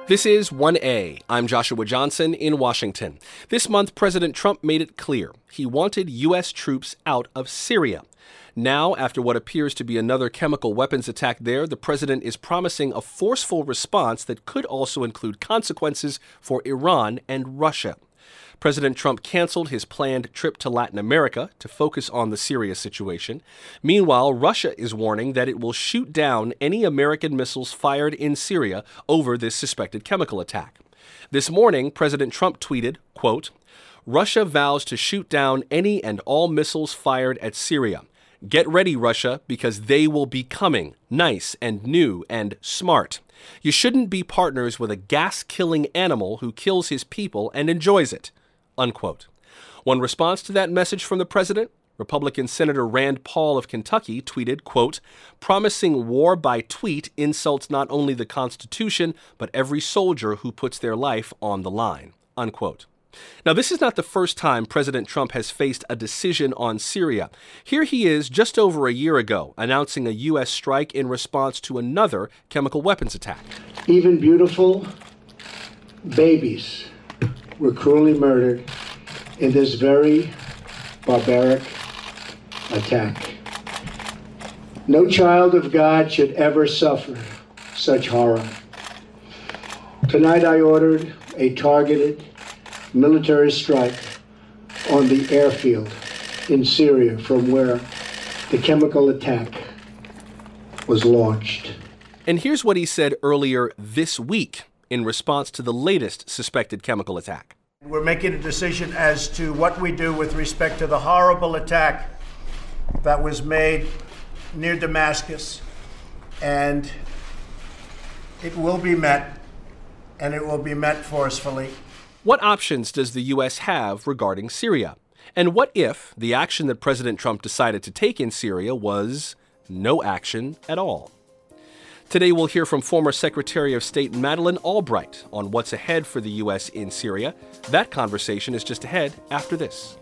This is 1A. I'm Joshua Johnson in Washington. This month, President Trump made it clear he wanted U.S. troops out of Syria. Now, after what appears to be another chemical weapons attack there, the president is promising a forceful response that could also include consequences for Iran and Russia. President Trump canceled his planned trip to Latin America to focus on the Syria situation. Meanwhile, Russia is warning that it will shoot down any American missiles fired in Syria over this suspected chemical attack. This morning, President Trump tweeted, quote, "Russia vows to shoot down any and all missiles fired at Syria. Get ready, Russia, because they will be coming, nice and new and smart. You shouldn't be partners with a gas-killing animal who kills his people and enjoys it." Unquote. One response to that message from the president, Republican Senator Rand Paul of Kentucky tweeted, quote, "Promising war by tweet insults not only the Constitution, but every soldier who puts their life on the line." Unquote. Now, this is not the first time President Trump has faced a decision on Syria. Here he is just over a year ago announcing a U.S. strike in response to another chemical weapons attack. Even beautiful babies were cruelly murdered in this very barbaric attack. No child of God should ever suffer such horror. Tonight I ordered a targeted military strike on the airfield in Syria from where the chemical attack was launched. And here's what he said earlier this week in response to the latest suspected chemical attack. We're making a decision as to what we do with respect to the horrible attack that was made near Damascus, and it will be met, and it will be met forcefully. What options does the U.S. have regarding Syria? And what if the action that President Trump decided to take in Syria was no action at all? Today, we'll hear from former Secretary of State Madeleine Albright on what's ahead for the U.S. in Syria. That conversation is just ahead after this.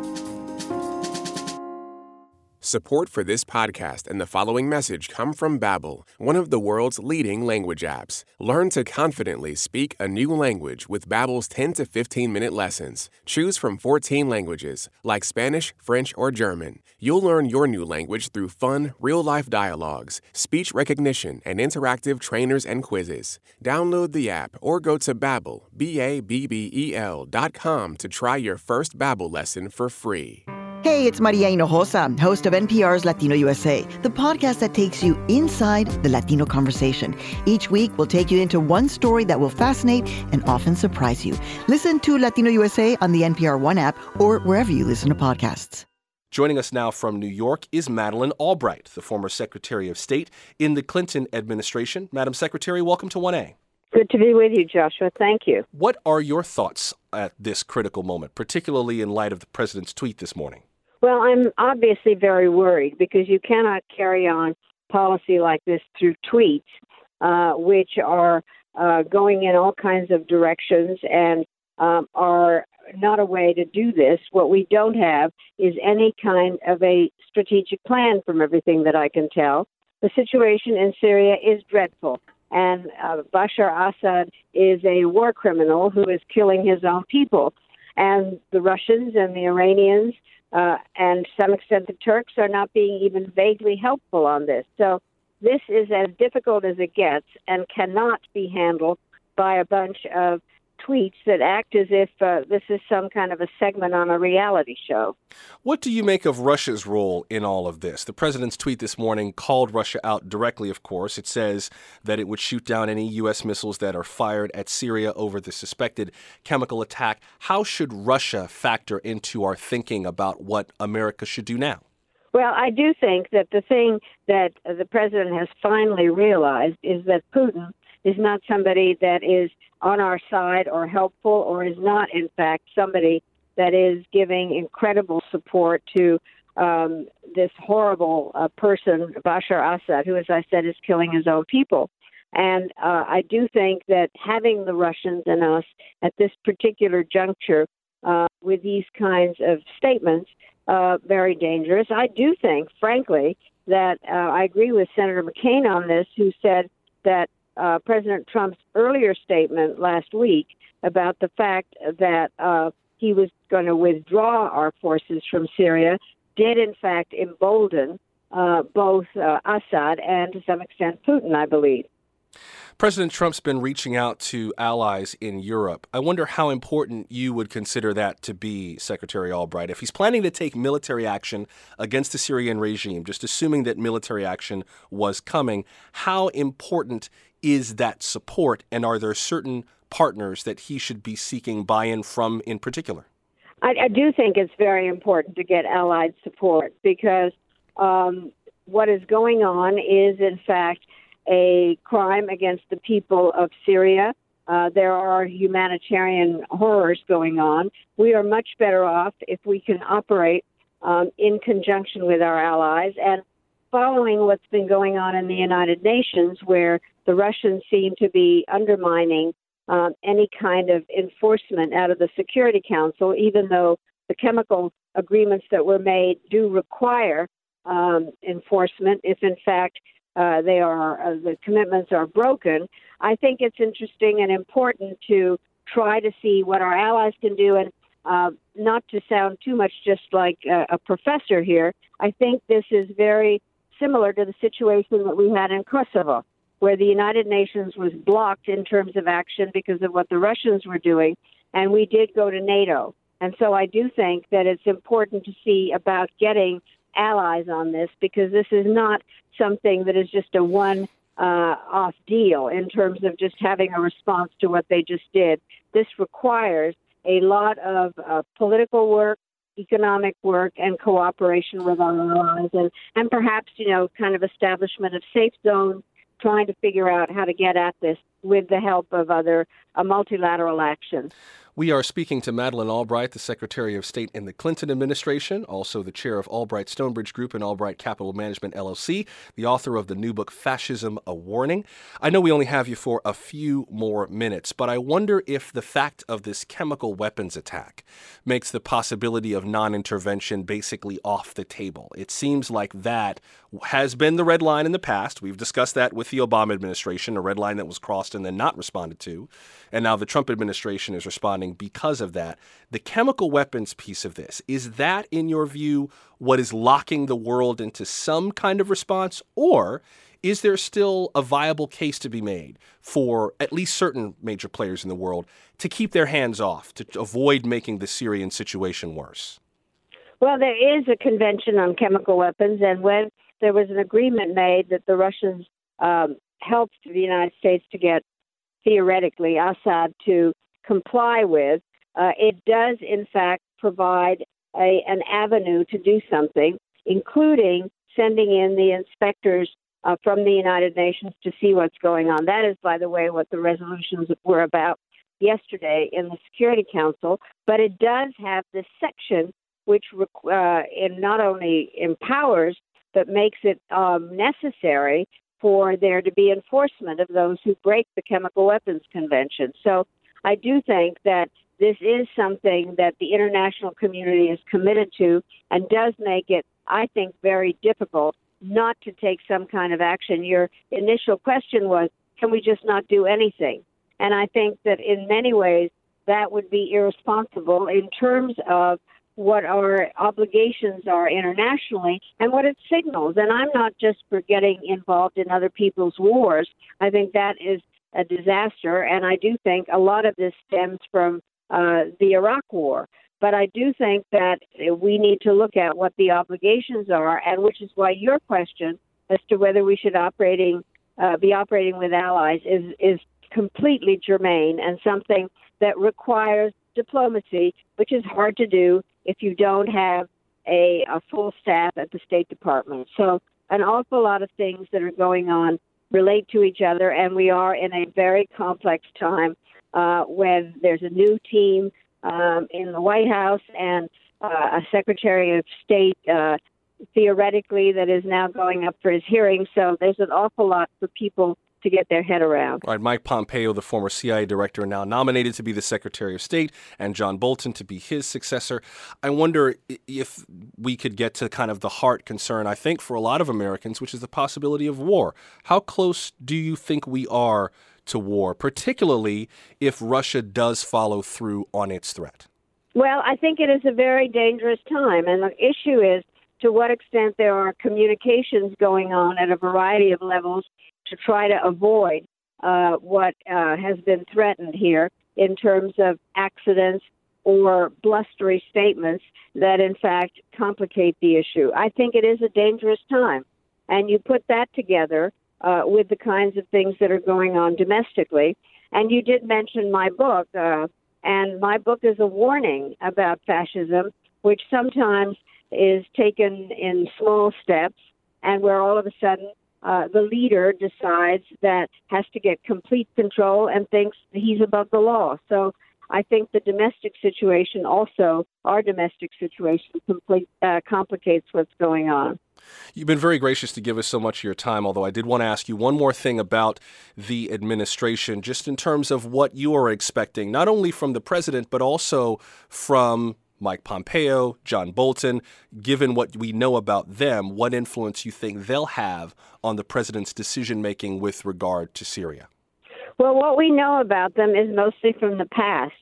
Support for this podcast and the following message come from Babbel, one of the world's leading language apps. Learn to confidently speak a new language with Babbel's 10 to 15-minute lessons. Choose from 14 languages, like Spanish, French, or German. You'll learn your new language through fun, real-life dialogues, speech recognition, and interactive trainers and quizzes. Download the app or go to Babbel, BABBEL.com to try your first Babbel lesson for free. Hey, it's Maria Hinojosa, host of NPR's Latino USA, the podcast that takes you inside the Latino conversation. Each week, we'll take you into one story that will fascinate and often surprise you. Listen to Latino USA on the NPR One app or wherever you listen to podcasts. Joining us now from New York is Madeleine Albright, the former Secretary of State in the Clinton administration. Madam Secretary, welcome to 1A. Good to be with you, Joshua. Thank you. What are your thoughts at this critical moment, particularly in light of the president's tweet this morning? Well, I'm obviously very worried because you cannot carry on policy like this through tweets, which are going in all kinds of directions and are not a way to do this. What we don't have is any kind of a strategic plan from everything that I can tell. The situation in Syria is dreadful, and Bashar Assad is a war criminal who is killing his own people. And the Russians and the Iranians and to some extent the Turks are not being even vaguely helpful on this. So this is as difficult as it gets and cannot be handled by a bunch of tweets that act as if this is some kind of a segment on a reality show. What do you make of Russia's role in all of this? The president's tweet this morning called Russia out directly, of course. It says that it would shoot down any U.S. missiles that are fired at Syria over the suspected chemical attack. How should Russia factor into our thinking about what America should do now? Well, I do think that the thing that the president has finally realized is that Putin is not somebody that is on our side or helpful, or is not, in fact, somebody that is giving incredible support to this horrible person, Bashar Assad, who, as I said, is killing his own people. And I do think that having the Russians and us at this particular juncture with these kinds of statements, very dangerous. I do think, frankly, that I agree with Senator McCain on this, who said that President Trump's earlier statement last week about the fact that he was going to withdraw our forces from Syria did, in fact, embolden both Assad and, to some extent, Putin, I believe. President Trump's been reaching out to allies in Europe. I wonder how important you would consider that to be, Secretary Albright. If he's planning to take military action against the Syrian regime, just assuming that military action was coming, how important is that support, and are there certain partners that he should be seeking buy-in from in particular? I do think it's very important to get allied support because what is going on is, in fact, a crime against the people of Syria. There are humanitarian horrors going on. We are much better off if we can operate in conjunction with our allies. And following what's been going on in the United Nations, where the Russians seem to be undermining any kind of enforcement out of the Security Council, even though the chemical agreements that were made do require enforcement if, in fact, the commitments are broken. I think it's interesting and important to try to see what our allies can do, and not to sound too much just like a professor here. I think this is very similar to the situation that we had in Kosovo, where the United Nations was blocked in terms of action because of what the Russians were doing, and we did go to NATO. And so I do think that it's important to see about getting allies on this, because this is not something that is just a one-off deal in terms of just having a response to what they just did. This requires a lot of political work, economic work, and cooperation with our allies, and perhaps, kind of establishment of safe zones, trying to figure out how to get at this with the help of other multilateral action. We are speaking to Madeleine Albright, the Secretary of State in the Clinton administration, also the chair of Albright Stonebridge Group and Albright Capital Management, LLC, the author of the new book, Fascism, A Warning. I know we only have you for a few more minutes, but I wonder if the fact of this chemical weapons attack makes the possibility of non-intervention basically off the table. It seems like that has been the red line in the past. We've discussed that with the Obama administration, a red line that was crossed and then not responded to. And now the Trump administration is responding because of that. The chemical weapons piece of this, is that, in your view, what is locking the world into some kind of response? Or is there still a viable case to be made for at least certain major players in the world to keep their hands off, to avoid making the Syrian situation worse? Well, there is a convention on chemical weapons, and when there was an agreement made that the Russians helped the United States to get, theoretically, Assad to comply with, it does, in fact, provide an avenue to do something, including sending in the inspectors from the United Nations to see what's going on. That is, by the way, what the resolutions were about yesterday in the Security Council. But it does have this section which it not only empowers, but makes it necessary for there to be enforcement of those who break the Chemical Weapons Convention. So I do think that this is something that the international community is committed to, and does make it, I think, very difficult not to take some kind of action. Your initial question was, can we just not do anything? And I think that in many ways that would be irresponsible in terms of what our obligations are internationally and what it signals. And I'm not just for getting involved in other people's wars. I think that is a disaster, and I do think a lot of this stems from the Iraq War. But I do think that we need to look at what the obligations are, and which is why your question as to whether we should be operating with allies is completely germane, and something that requires diplomacy, which is hard to do if you don't have a full staff at the State Department. So an awful lot of things that are going on relate to each other, and we are in a very complex time when there's a new team in the White House and a Secretary of State, theoretically, that is now going up for his hearing. So there's an awful lot for people to get their head around. All right, Mike Pompeo, the former CIA director, now nominated to be the Secretary of State, and John Bolton to be his successor. I wonder if we could get to kind of the heart concern, I think, for a lot of Americans, which is the possibility of war. How close do you think we are to war, particularly if Russia does follow through on its threat? Well, I think it is a very dangerous time, and the issue is to what extent there are communications going on at a variety of levels to try to avoid what has been threatened here in terms of accidents or blustery statements that, in fact, complicate the issue. I think it is a dangerous time. And you put that together with the kinds of things that are going on domestically. And you did mention my book, and my book is a warning about fascism, which sometimes is taken in small steps, and where all of a sudden the leader decides that has to get complete control and thinks he's above the law. So I think the domestic situation also, our domestic situation, complicates what's going on. You've been very gracious to give us so much of your time, although I did want to ask you one more thing about the administration, just in terms of what you are expecting, not only from the president, but also from Mike Pompeo, John Bolton. Given what we know about them, what influence you think they'll have on the president's decision-making with regard to Syria? Well, what we know about them is mostly from the past.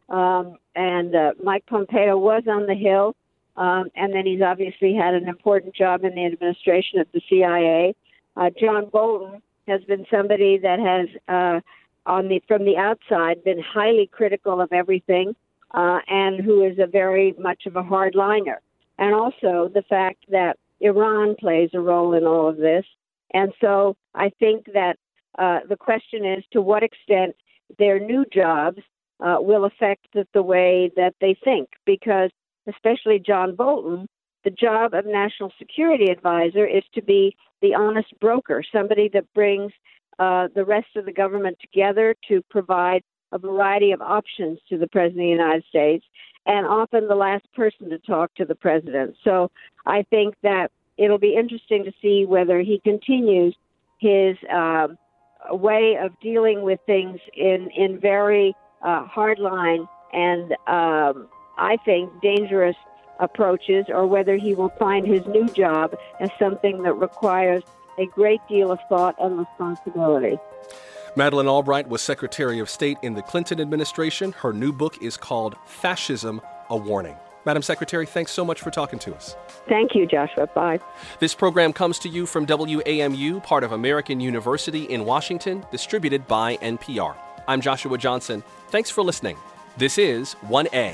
Mike Pompeo was on the Hill, and then he's obviously had an important job in the administration at the CIA. John Bolton has been somebody that has, from the outside, been highly critical of everything, and who is a very much of a hardliner. And also the fact that Iran plays a role in all of this. And so I think that the question is to what extent their new jobs will affect the way that they think, because especially John Bolton, the job of National Security Advisor is to be the honest broker, somebody that brings the rest of the government together to provide a variety of options to the President of the United States, and often the last person to talk to the President. So I think that it'll be interesting to see whether he continues his way of dealing with things in very hardline and I think dangerous approaches, or whether he will find his new job as something that requires a great deal of thought and responsibility. Madeleine Albright was Secretary of State in the Clinton administration. Her new book is called Fascism, A Warning. Madam Secretary, thanks so much for talking to us. Thank you, Joshua. Bye. This program comes to you from WAMU, part of American University in Washington, distributed by NPR. I'm Joshua Johnson. Thanks for listening. This is 1A.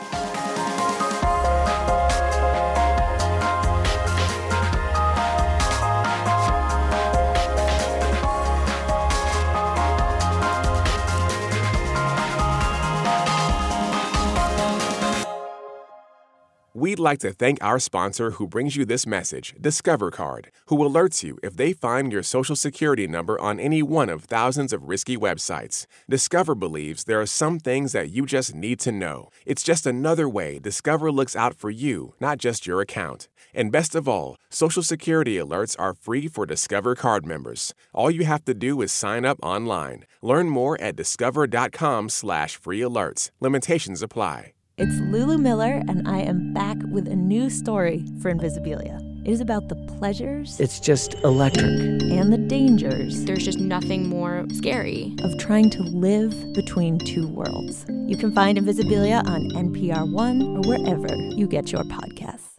We'd like to thank our sponsor who brings you this message, Discover Card, who alerts you if they find your Social Security number on any one of thousands of risky websites. Discover believes there are some things that you just need to know. It's just another way Discover looks out for you, not just your account. And best of all, Social Security alerts are free for Discover Card members. All you have to do is sign up online. Learn more at discover.com/free alerts. Limitations apply. It's Lulu Miller, and I am back with a new story for Invisibilia. It is about the pleasures. It's just electric. And the dangers. There's just nothing more scary of trying to live between two worlds. You can find Invisibilia on NPR One or wherever you get your podcasts.